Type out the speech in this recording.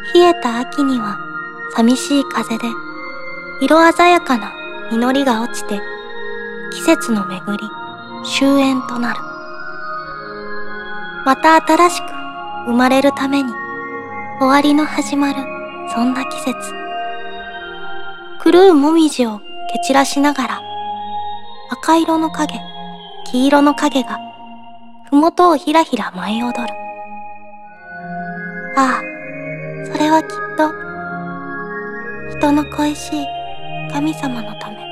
冷えた秋には寂しい風で色鮮やかな実りが落ちて季節の巡り終焉となる。また新しく生まれるために終わりの始まるそんな季節。狂うもみじを蹴散らしながら赤色の影、黄色の影がふもとをひらひら舞い踊る。ああ、それはきっと人の恋しい神様のため。